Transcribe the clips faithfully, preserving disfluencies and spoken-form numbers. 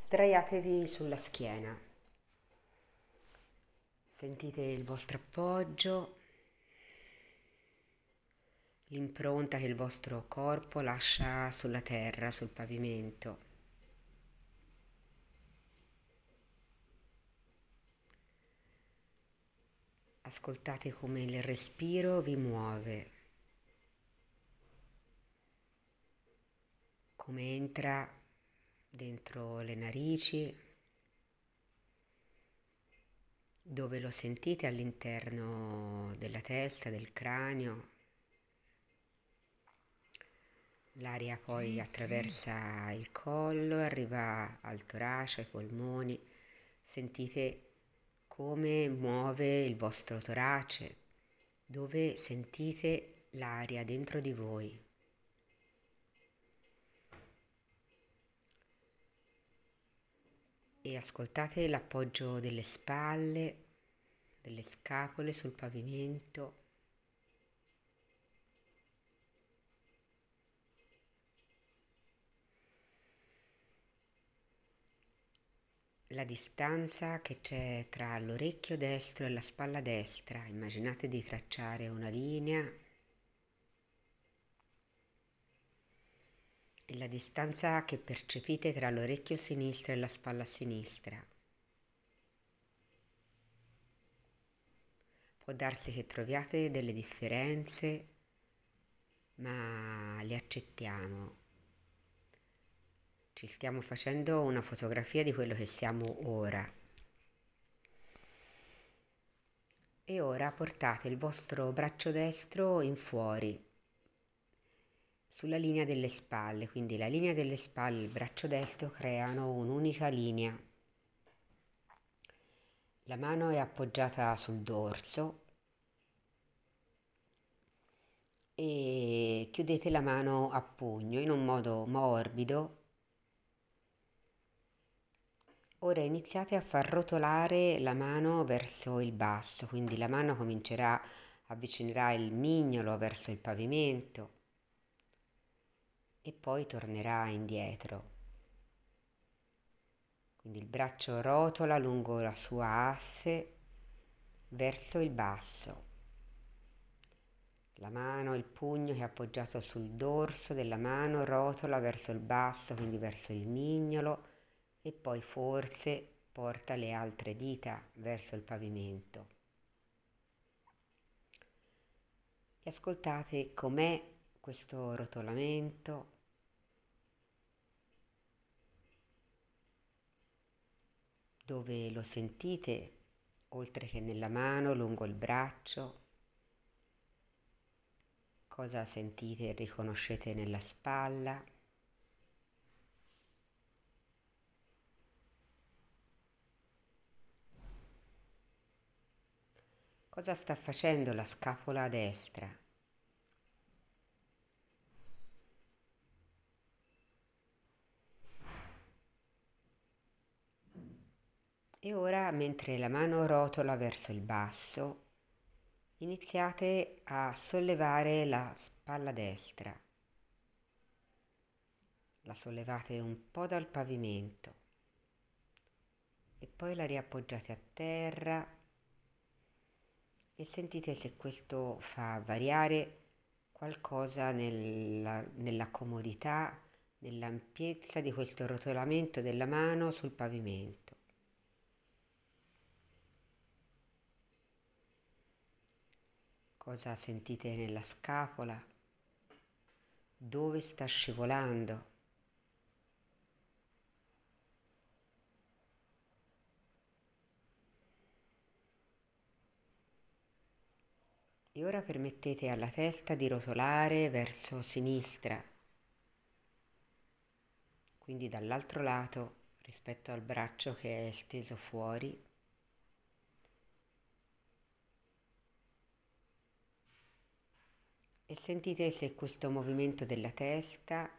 Sdraiatevi sulla schiena, sentite il vostro appoggio, l'impronta che il vostro corpo lascia sulla terra, sul pavimento. Ascoltate come il respiro vi muove, come entra dentro le narici, dove lo sentite all'interno della testa, del cranio. L'aria poi attraversa il collo, arriva al torace, ai polmoni. Sentite come muove il vostro torace, dove sentite l'aria dentro di voi. E ascoltate l'appoggio delle spalle, delle scapole sul pavimento. La distanza che c'è tra l'orecchio destro e la spalla destra. Immaginate di tracciare una linea e la distanza che percepite tra l'orecchio sinistro e la spalla sinistra. Può darsi che troviate delle differenze, ma le accettiamo. Ci stiamo facendo una fotografia di quello che siamo ora. E ora portate il vostro braccio destro in fuori, sulla linea delle spalle, quindi la linea delle spalle e il braccio destro creano un'unica linea. La mano è appoggiata sul dorso e chiudete la mano a pugno in un modo morbido. Ora iniziate a far rotolare la mano verso il basso, quindi la mano comincerà, avvicinerà il mignolo verso il pavimento e poi tornerà indietro. Quindi il braccio rotola lungo la sua asse verso il basso. La mano, il pugno che è appoggiato sul dorso della mano rotola verso il basso, quindi verso il mignolo, e poi forse porta le altre dita verso il pavimento. E ascoltate com'è questo rotolamento. Dove lo sentite, oltre che nella mano, lungo il braccio. Cosa sentite e riconoscete nella spalla. Cosa sta facendo la scapola destra? E ora, mentre la mano rotola verso il basso, iniziate a sollevare la spalla destra. La sollevate un po' dal pavimento e poi la riappoggiate a terra e sentite se questo fa variare qualcosa nella, nella comodità, nell'ampiezza di questo rotolamento della mano sul pavimento. Cosa sentite nella scapola? Dove sta scivolando? E ora permettete alla testa di rotolare verso sinistra, quindi dall'altro lato rispetto al braccio che è steso fuori. E sentite se questo movimento della testa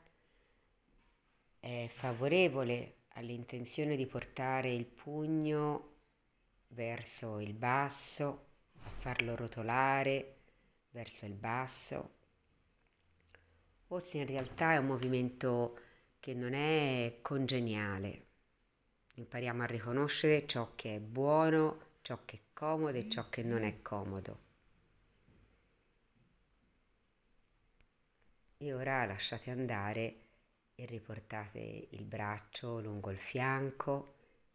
è favorevole all'intenzione di portare il pugno verso il basso, a farlo rotolare verso il basso, o se in realtà è un movimento che non è congeniale. impariamo a riconoscere ciò che è buono, ciò che è comodo e ciò che non è comodo. E ora lasciate andare e riportate il braccio lungo il fianco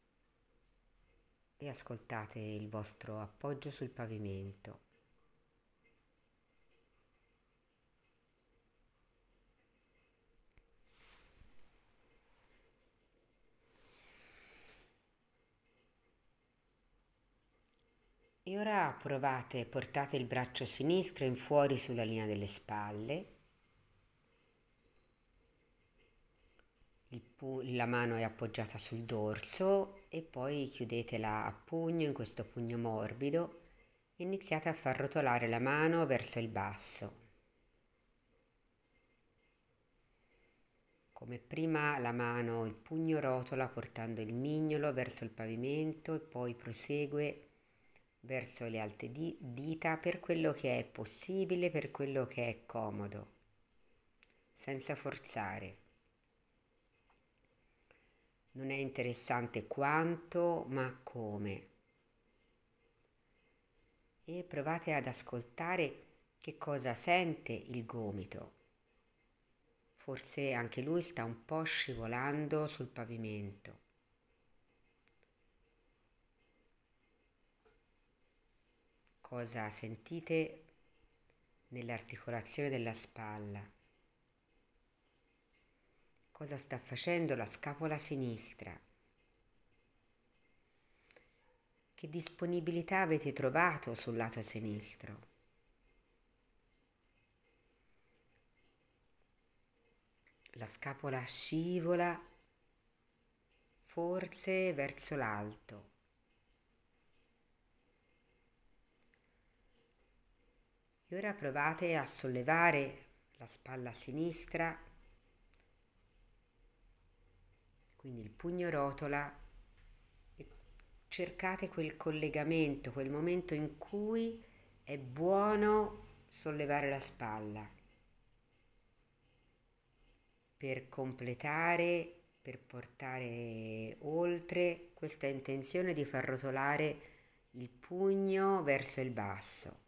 e ascoltate il vostro appoggio sul pavimento. E ora provate, portate il braccio sinistro in fuori sulla linea delle spalle, il pu- la mano è appoggiata sul dorso e poi chiudetela a pugno in questo pugno morbido e iniziate a far rotolare la mano verso il basso. Come prima la mano, il pugno rotola portando il mignolo verso il pavimento e poi prosegue verso le alte di- dita per quello che è possibile, per quello che è comodo, senza forzare. Non è interessante quanto, ma come. E provate ad ascoltare che cosa sente il gomito. Forse anche lui sta un po' scivolando sul pavimento. Cosa sentite nell'articolazione della spalla? Cosa sta facendo la scapola sinistra? Che disponibilità avete trovato sul lato sinistro? La scapola scivola forse verso l'alto. E ora provate a sollevare la spalla sinistra, quindi il pugno rotola, e cercate quel collegamento, quel momento in cui è buono sollevare la spalla per completare, per portare oltre questa intenzione di far rotolare il pugno verso il basso.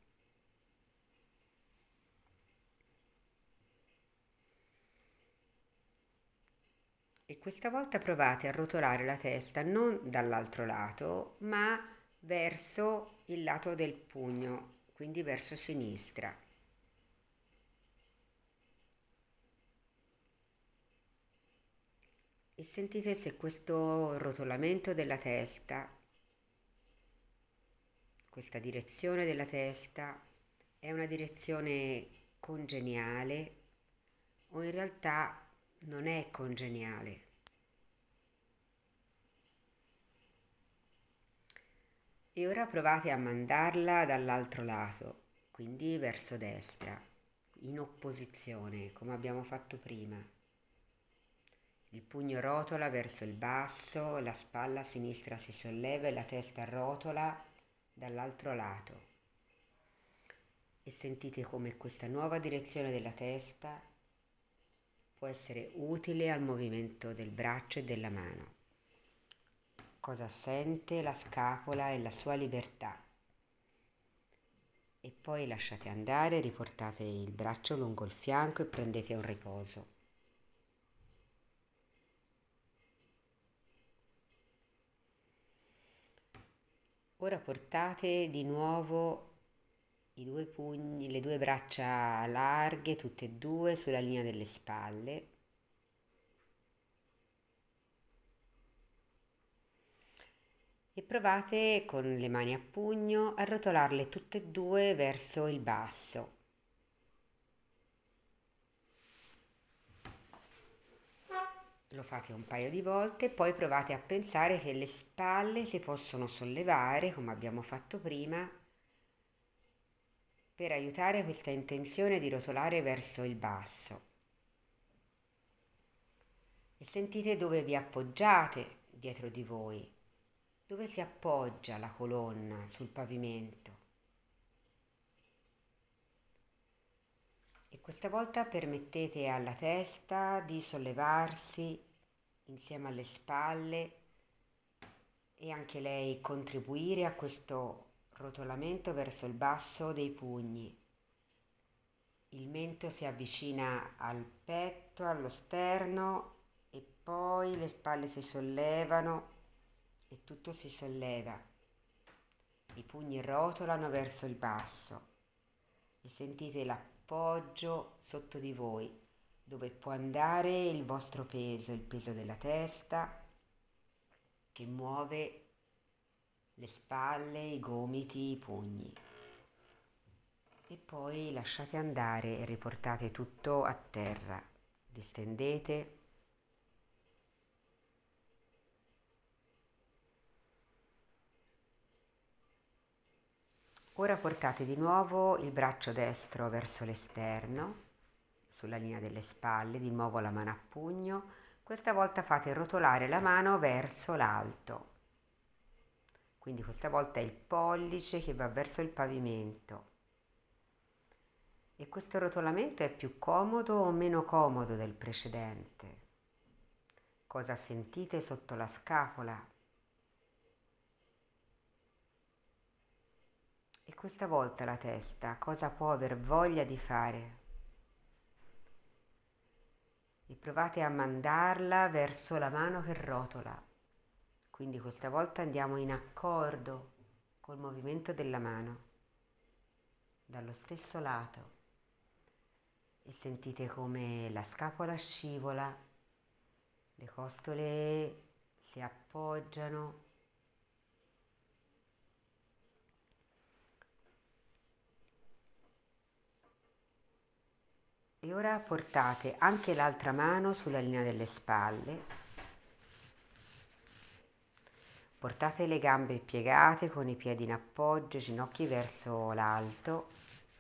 E questa volta provate a rotolare la testa non dall'altro lato, ma verso il lato del pugno, quindi verso sinistra. E sentite se questo rotolamento della testa, questa direzione della testa, è una direzione congeniale o in realtà non è congeniale. E ora provate a mandarla dall'altro lato, quindi verso destra, in opposizione, come abbiamo fatto prima. Il pugno rotola verso il basso, la spalla sinistra si solleva e la testa rotola dall'altro lato. E sentite come questa nuova direzione della testa può essere utile al movimento del braccio e della mano. Cosa sente la scapola e la sua libertà. E poi lasciate andare, riportate il braccio lungo il fianco e prendete un riposo. Ora portate di nuovo i due pugni, le due braccia larghe, tutte e due sulla linea delle spalle. E provate con le mani a pugno a rotolarle tutte e due verso il basso. Lo fate un paio di volte e poi provate a pensare che le spalle si possono sollevare, come abbiamo fatto prima, per aiutare questa intenzione di rotolare verso il basso. E sentite dove vi appoggiate dietro di voi, dove si appoggia la colonna sul pavimento. E questa volta permettete alla testa di sollevarsi insieme alle spalle e anche lei contribuire a questo rotolamento verso il basso dei pugni. Il mento si avvicina al petto, allo sterno e poi le spalle si sollevano e tutto si solleva. I pugni rotolano verso il basso e sentite l'appoggio sotto di voi, dove può andare il vostro peso, il peso della testa che muove le spalle, i gomiti, i pugni. E poi lasciate andare e riportate tutto a terra. Distendete. Ora portate di nuovo il braccio destro verso l'esterno, sulla linea delle spalle, di nuovo la mano a pugno. Questa volta fate rotolare la mano verso l'alto. Quindi questa volta è il pollice che va verso il pavimento. E questo rotolamento è più comodo o meno comodo del precedente? Cosa sentite sotto la scapola? E questa volta la testa cosa può aver voglia di fare? E provate a mandarla verso la mano che rotola. Quindi questa volta andiamo in accordo col movimento della mano, dallo stesso lato. E sentite come la scapola scivola, le costole si appoggiano. E ora portate anche l'altra mano sulla linea delle spalle. Portate le gambe piegate con i piedi in appoggio, ginocchi verso l'alto.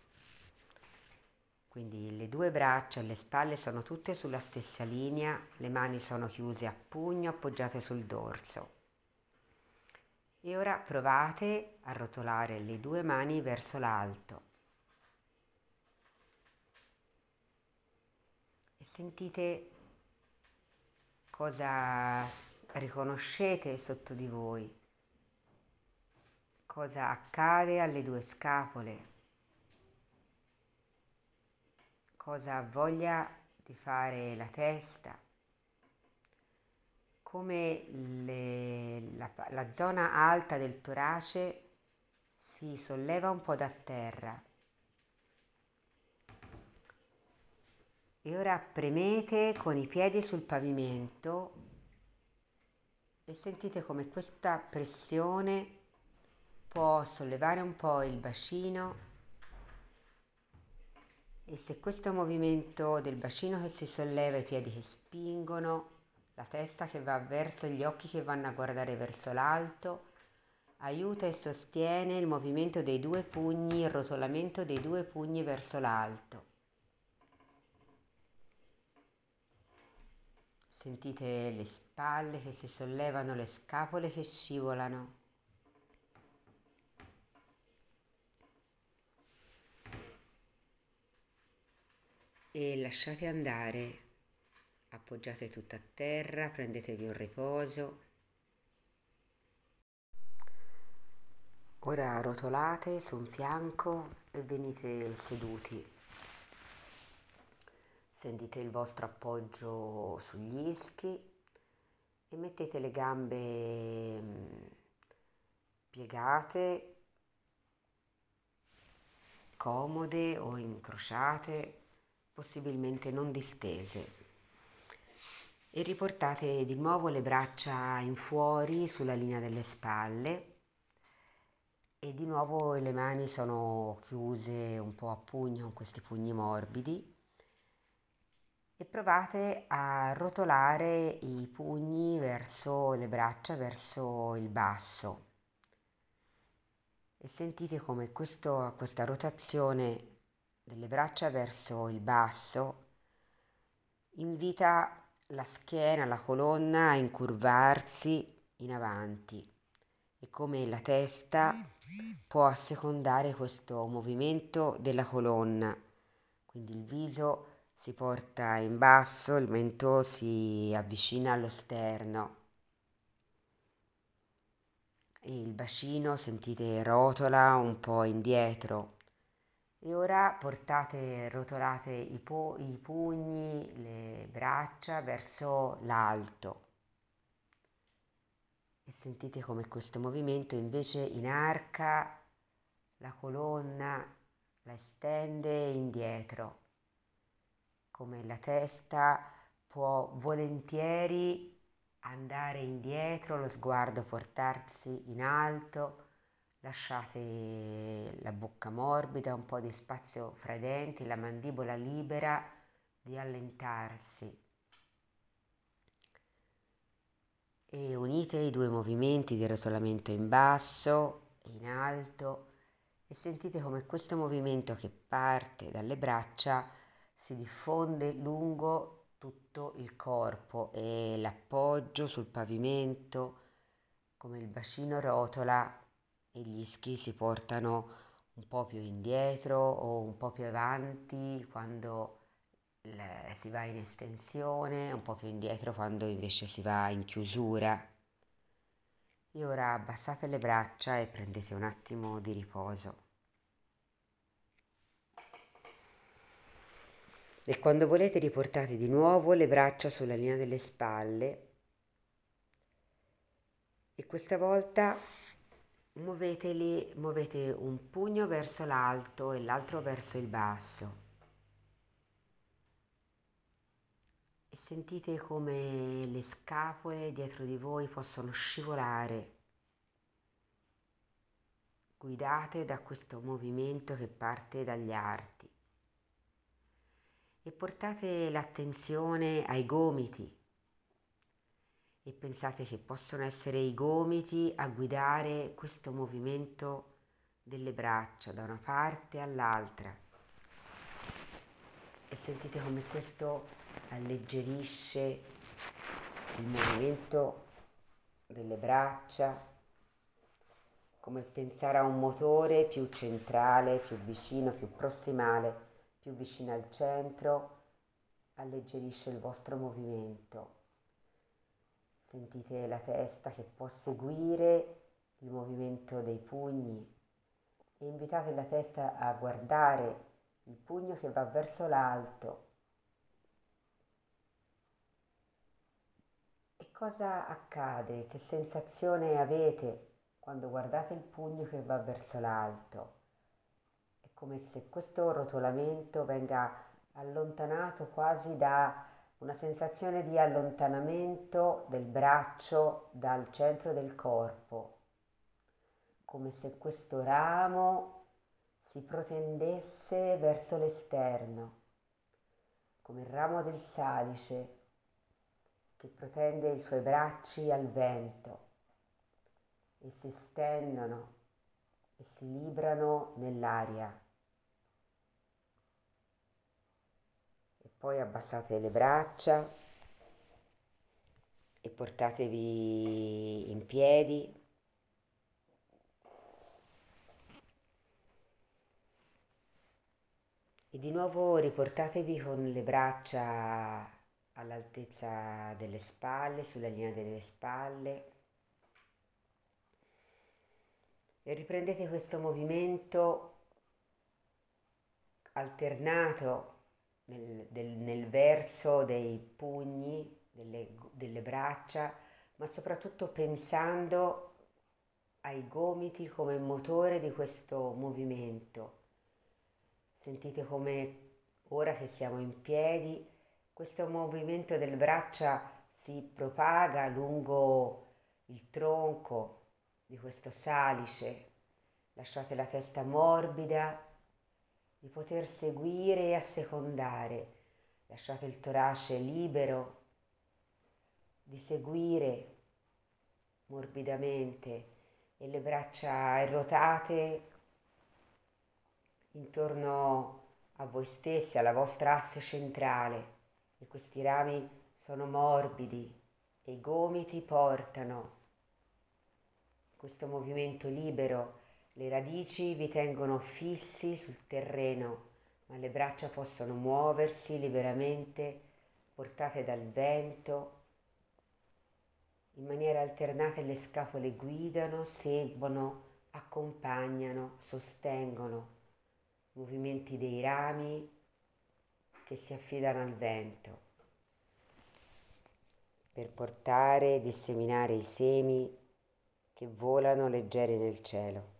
Quindi le due braccia e le spalle sono tutte sulla stessa linea, le mani sono chiuse a pugno, appoggiate sul dorso. E ora provate a rotolare le due mani verso l'alto. E sentite cosa riconoscete sotto di voi, cosa accade alle due scapole, cosa ha voglia di fare la testa, come le, la, la zona alta del torace si solleva un po' da terra. E ora premete con i piedi sul pavimento e sentite come questa pressione può sollevare un po' il bacino. E se questo movimento del bacino che si solleva, i piedi che spingono, la testa che va verso gli occhi che vanno a guardare verso l'alto, aiuta e sostiene il movimento dei due pugni, il rotolamento dei due pugni verso l'alto. Sentite le spalle che si sollevano, le scapole che scivolano. E lasciate andare, appoggiate tutto a terra, prendetevi un riposo. Ora rotolate su un fianco e venite seduti. Sentite il vostro appoggio sugli ischi e mettete le gambe piegate, comode o incrociate, possibilmente non distese. E riportate di nuovo le braccia in fuori sulla linea delle spalle e di nuovo le mani sono chiuse un po' a pugno con questi pugni morbidi. E provate a rotolare i pugni verso le braccia, verso il basso. E sentite come questo, questa rotazione delle braccia verso il basso invita la schiena, la colonna a incurvarsi in avanti e come la testa può assecondare questo movimento della colonna. Quindi il viso si porta in basso, il mento si avvicina allo sterno. il bacino, sentite rotola un po' indietro. E ora portate, rotolate i, pu- i pugni, le braccia verso l'alto e sentite come questo movimento invece inarca la colonna, la estende indietro, come la testa può volentieri andare indietro, lo sguardo portarsi in alto. Lasciate la bocca morbida, un po' di spazio fra i denti, la mandibola libera di allentarsi. E unite i due movimenti di rotolamento in basso e in alto e sentite come questo movimento che parte dalle braccia si diffonde lungo tutto il corpo e l'appoggio sul pavimento, come il bacino rotola e gli ischi si portano un po' più indietro o un po' più avanti quando le- si va in estensione, un po' più indietro quando invece si va in chiusura. E ora abbassate le braccia e prendete un attimo di riposo. E quando volete riportate di nuovo le braccia sulla linea delle spalle e questa volta muoveteli, muovete un pugno verso l'alto e l'altro verso il basso. E sentite come le scapole dietro di voi possono scivolare, guidate da questo movimento che parte dagli arti. E portate l'attenzione ai gomiti e pensate che possono essere i gomiti a guidare questo movimento delle braccia da una parte all'altra. E sentite come questo alleggerisce il movimento delle braccia, come pensare a un motore più centrale, più vicino, più prossimale, più vicino al centro, alleggerisce il vostro movimento. Sentite la testa che può seguire il movimento dei pugni e invitate la testa a guardare il pugno che va verso l'alto. E cosa accade? Che sensazione avete quando guardate il pugno che va verso l'alto? È come se questo rotolamento venga allontanato quasi da una sensazione di allontanamento del braccio dal centro del corpo, come se questo ramo si protendesse verso l'esterno, come il ramo del salice che protende i suoi bracci al vento e si stendono e si librano nell'aria. E poi abbassate le braccia e portatevi in piedi. E di nuovo riportatevi con le braccia all'altezza delle spalle, sulla linea delle spalle. E riprendete questo movimento alternato nel, del, nel verso dei pugni, delle, delle braccia, ma soprattutto pensando ai gomiti come motore di questo movimento. Sentite come ora che siamo in piedi, questo movimento delle braccia si propaga lungo il tronco di questo salice. Lasciate la testa morbida di poter seguire e assecondare. Lasciate il torace libero di seguire morbidamente e le braccia rotate intorno a voi stessi, alla vostra asse centrale, e questi rami sono morbidi e i gomiti portano questo movimento libero. Le radici vi tengono fissi sul terreno, ma le braccia possono muoversi liberamente, portate dal vento, In maniera alternata le scapole guidano, seguono, accompagnano, sostengono i movimenti dei rami che si affidano al vento per portare e disseminare i semi che volano leggeri nel cielo.